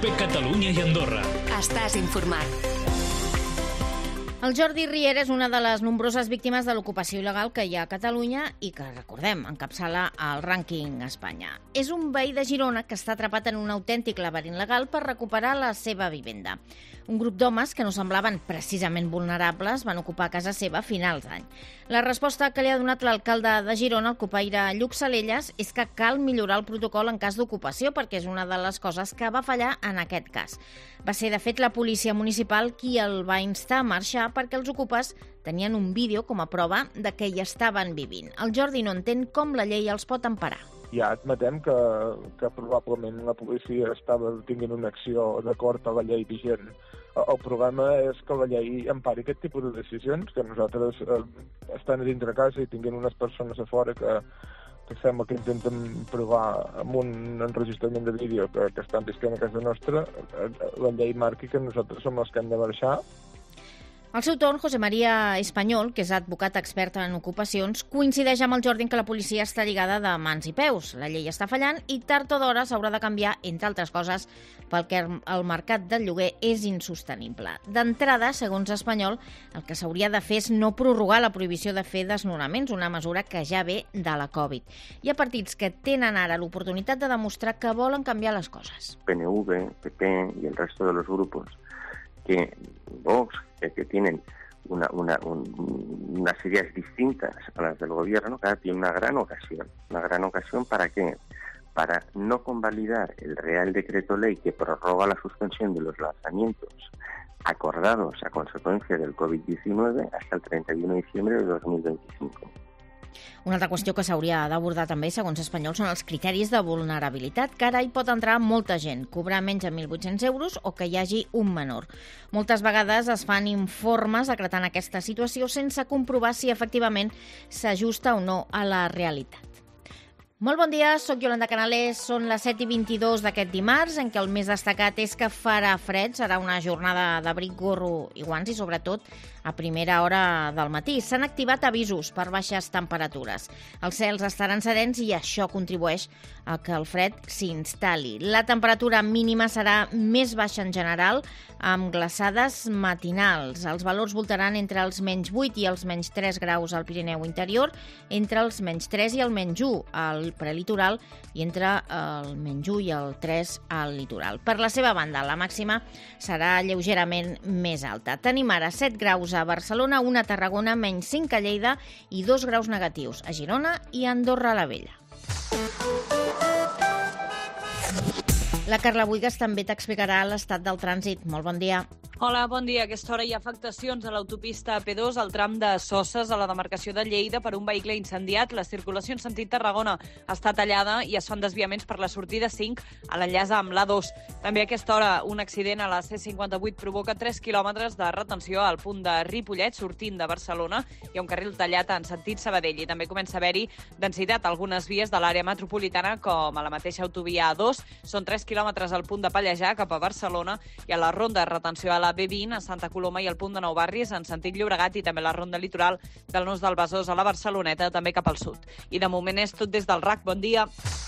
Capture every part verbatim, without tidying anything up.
COPE Catalunya i Andorra. Estàs informat. El Jordi Riera és una de les nombroses víctimes de l'ocupació il·legal que hi ha a Catalunya i que, recordem, encapçala el rànquing a Espanya. És un veí de Girona que està atrapat en un autèntic laberint legal per recuperar la seva vivenda. Un grup d'homes que no semblaven precisament vulnerables van ocupar casa seva a finals d'any. La resposta que li ha donat l'alcalde de Girona, el copaire Lluc Salellas, és que cal millorar el protocol en cas d'ocupació, perquè és una de les coses que va fallar en aquest cas. Va ser, de fet, la policia municipal qui el va instar a marxar perquè els ocupes tenien un vídeo com a prova de que hi estaven vivint. El Jordi no entén com la llei els pot emparar. Ja admetem que, que probablement la policia estava tinguent una acció d'acord a la llei vigent. El problema és que la llei empari aquest tipus de decisions, que nosaltres eh, estan a dintre casa i tinguin unes persones a fora que, que sembla que intenten provar amb un enregistrament de vídeo que, que estan visquent a casa nostra, la llei marqui que nosaltres som els que hem de marxar. Al seu torn, José María Espanyol, que és advocat expert en ocupacions, coincideix amb el Jordi en que la policia està lligada de mans i peus. La llei està fallant i tard o d'hora s'haurà de canviar, entre altres coses, perquè el mercat del lloguer és insostenible. D'entrada, segons Espanyol, el que s'hauria de fer és no prorrogar la prohibició de fer desnonaments, una mesura que ja ve de la Covid. Hi ha partits que tenen ara l'oportunitat de demostrar que volen canviar les coses. P N V, P P y el resto de los grupos que Vox, que tienen una, una, un, unas ideas distintas a las del gobierno, que tiene una gran ocasión. ¿Una gran ocasión para qué? Para no convalidar el Real Decreto Ley que prorroga la suspensión de los lanzamientos acordados a consecuencia del COVID diecinueve hasta el treinta y uno de diciembre de dos mil veinticinco. Una altra qüestió que s'hauria d'abordar també, segons Espanyol, són els criteris de vulnerabilitat, que ara hi pot entrar molta gent, cobrar menys de mil vuit-cents euros o que hi hagi un menor. Moltes vegades es fan informes decretant aquesta situació sense comprovar si efectivament s'ajusta o no a la realitat. Molt bon dia, soc Yolanda Canales, són les set i vint-i-dos d'aquest dimarts, en què el més destacat és que farà fred, serà una jornada d'abric, gorro i guants i sobretot a primera hora del matí. S'han activat avisos per baixes temperatures. Els cels estaran serens i això contribueix a que el fred s'instal·li. La temperatura mínima serà més baixa en general, amb glaçades matinals. Els valors voltaran entre els menys vuit i els menys tres graus al Pirineu interior, entre els menys tres i el menys u al prelitoral i entre el menys u i el tres al litoral. Per la seva banda, la màxima serà lleugerament més alta. Tenim ara set graus a Barcelona, una a Tarragona, menys cinc a Lleida i dos graus negatius a Girona i a Andorra la Vella. La Carla Buigas també t'explicarà l'estat del trànsit. Molt bon dia. Hola, bon dia. A aquesta hora hi ha afectacions a l'autopista A P dos, al tram de Soses, a la demarcació de Lleida, per un vehicle incendiat. La circulació en sentit Tarragona està tallada i es fan desviaments per la sortida cinc a l'enllaç amb l'A dos. També a aquesta hora un accident a la C cinquanta-vuit provoca tres quilòmetres de retenció al punt de Ripollet, sortint de Barcelona. Hi ha un carril tallat en sentit Sabadell i també comença a haver-hi densitat a algunes vies de l'àrea metropolitana, com a la mateixa autovia A dos. Són tres quilòmetres al punt de Pallejà, cap a Barcelona, i a la ronda de retenció a la B vint, a Santa Coloma i al punt de Nou Barris, en sentit Llobregat, i també la ronda litoral del Nus del Besòs a la Barceloneta, també cap al sud. I de moment és tot des del R A C. Bon dia.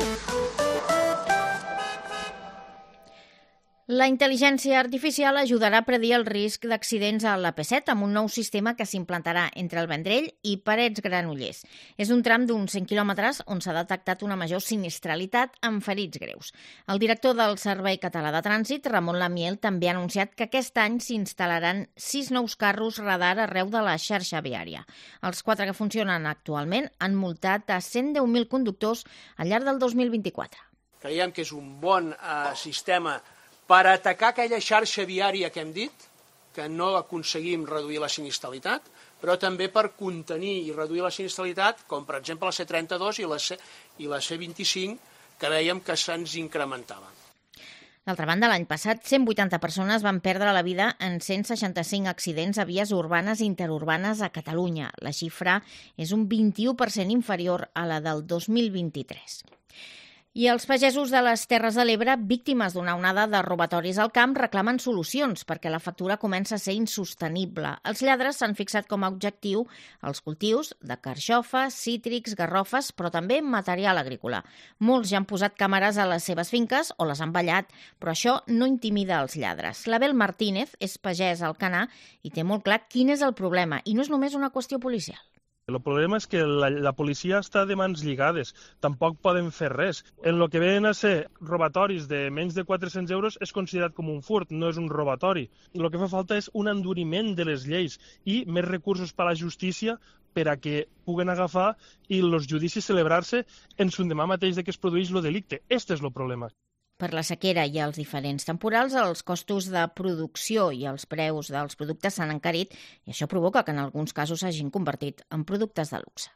La intel·ligència artificial ajudarà a predir el risc d'accidents a l'A P set amb un nou sistema que s'implantarà entre el Vendrell i Parets Granollers. És un tram d'uns cent quilòmetres on s'ha detectat una major sinistralitat amb ferits greus. El director del Servei Català de Trànsit, Ramon Lamiel, també ha anunciat que aquest any s'instal·laran sis nous carros radar arreu de la xarxa viària. Els quatre que funcionen actualment han multat a cent deu mil conductors al llarg del dos mil vint-i-quatre. Creiem que és un bon eh, sistema per atacar aquella xarxa viària que hem dit, que no aconseguim reduir la sinistralitat, però també per contenir i reduir la sinistralitat, com per exemple la C trenta-dos i la C, i la C vint-i-cinc, que veiem que se'ns incrementava. D'altra banda, l'any passat, cent vuitanta persones van perdre la vida en cent seixanta-cinc accidents a vies urbanes i interurbanes a Catalunya. La xifra és un vint-i-u per cent inferior a la del dos mil vint-i-tres. I els pagesos de les Terres de l'Ebre, víctimes d'una onada de robatoris al camp, reclamen solucions perquè la factura comença a ser insostenible. Els lladres s'han fixat com a objectiu els cultius de carxofes, cítrics, garrofes, però també material agrícola. Molts ja han posat càmeres a les seves finques o les han ballat, però això no intimida els lladres. L'Abel Martínez és pagès al Canà i té molt clar quin és el problema, i no és només una qüestió policial. El problema és que la, la policia està de mans lligades, tampoc poden fer res. En el que venen a ser robatoris de menys de quatre-cents euros és considerat com un furt, no és un robatori. I el que fa falta és un enduriment de les lleis i més recursos per a la justícia per a que puguen agafar i els judicis celebrar-se en l'endemà mateix de que es produeix el delicte. Este és el problema. Per la sequera i els diferents temporals, els costos de producció i els preus dels productes s'han encarit i això provoca que en alguns casos s'hagin convertit en productes de luxe.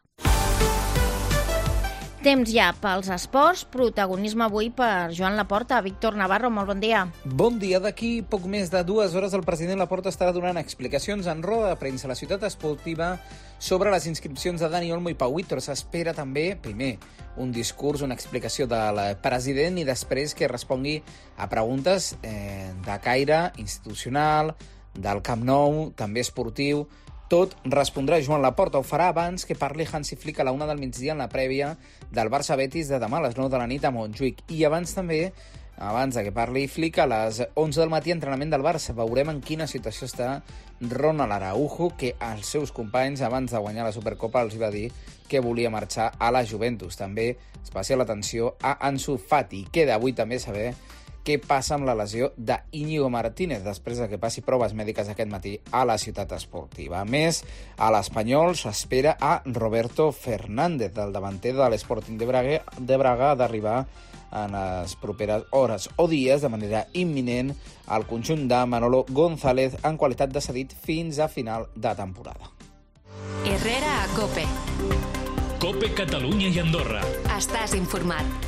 Temps ja pels esports, protagonisme avui per Joan Laporta. Víctor Navarro, molt bon dia. Bon dia. D'aquí poc més de dues hores el president Laporta estarà donant explicacions en roda de premsa a la ciutat esportiva sobre les inscripcions de Dani Olmo i Pau Víctor. S'espera també, primer, un discurs, una explicació del president i després que respongui a preguntes eh, de caire institucional, del Camp Nou, també esportiu. Tot respondrà Joan Laporta. Ho farà abans que parli Hansi Flick a la una del migdia en la prèvia del Barça-Betis de demà a les nou de la nit a Montjuïc. I abans també, abans de que parli Flick, a les onze del matí, entrenament del Barça. Veurem en quina situació està Ronald Araujo, que als seus companys, abans de guanyar la Supercopa, els va dir que volia marxar a la Juventus. També especial atenció a Ansu Fati. Queda avui també saber què passa amb la lesió d'Íñigo Martínez després de que passi proves mèdiques aquest matí a la ciutat esportiva. A més, a l'Espanyol s'espera a Roberto Fernández, del davanter de l'Sporting de Braga, de Braga d'arribar en les properes hores o dies de manera imminent al conjunt de Manolo González en qualitat de cedit fins a final de temporada. Herrera a COPE. COPE Catalunya i Andorra. Estàs informat.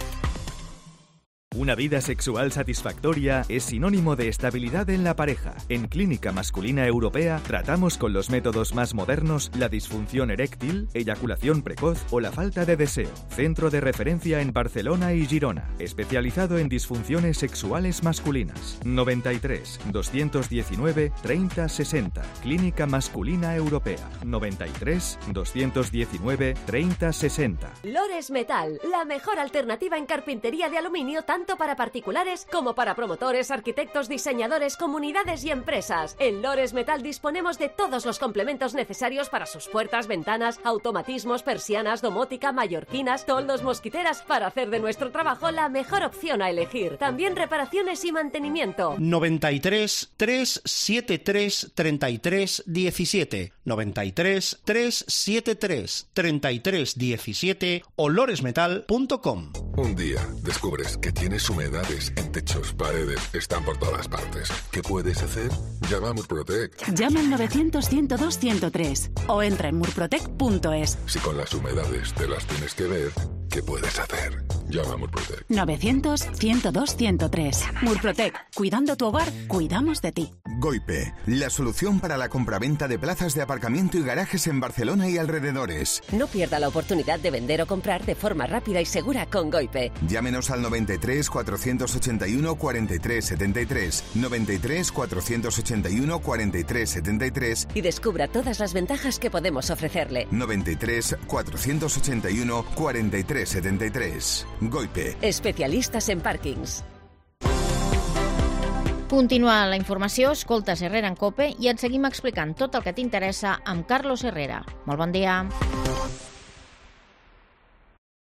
Una vida sexual satisfactoria es sinónimo de estabilidad en la pareja. En Clínica Masculina Europea tratamos con los métodos más modernos la disfunción eréctil, eyaculación precoz o la falta de deseo. Centro de referencia en Barcelona y Girona, especializado en disfunciones sexuales masculinas. noventa y tres, doscientos diecinueve, treinta sesenta. Clínica Masculina Europea. noventa y tres, doscientos diecinueve, treinta sesenta. Lores Metal, la mejor alternativa en carpintería de aluminio tanto para particulares como para promotores, arquitectos, diseñadores, comunidades y empresas. En Lores Metal disponemos de todos los complementos necesarios para sus puertas, ventanas, automatismos, persianas, domótica, mallorquinas, toldos, mosquiteras, para hacer de nuestro trabajo la mejor opción a elegir. También reparaciones y mantenimiento. noventa y tres, trescientos setenta y tres, treinta y tres diecisiete. noventa y tres, trescientos setenta y tres, treinta y tres diecisiete o loresmetal punto com. Un día descubres que tienes humedades en techos, paredes, están por todas partes. ¿Qué puedes hacer? Llama a Murprotec. Llama al novecientos, ciento dos, ciento tres o entra en murprotec punto es. Si con las humedades te las tienes que ver, ¿qué puedes hacer? Llama a Murprotec. novecientos, ciento dos, ciento tres. Murprotec. Cuidando tu hogar, cuidamos de ti. Goipe, la solución para la compraventa de plazas de aparcamiento y garajes en Barcelona y alrededores. No pierda la oportunidad de vender o comprar de forma rápida y segura con Goipe. Llámenos al noventa y tres, cuatrocientos ochenta y uno, cuarenta y tres setenta y tres, noventa y tres, cuatrocientos ochenta y uno, cuarenta y tres setenta y tres y descubra todas las ventajas que podemos ofrecerle. noventa y tres, cuatrocientos ochenta y uno, cuarenta y tres setenta y tres. Goipe. Especialistas en parkings. Continua la informació, escoltes Herrera en COPE i et seguim explicant tot el que t'interessa amb Carlos Herrera. Molt bon dia.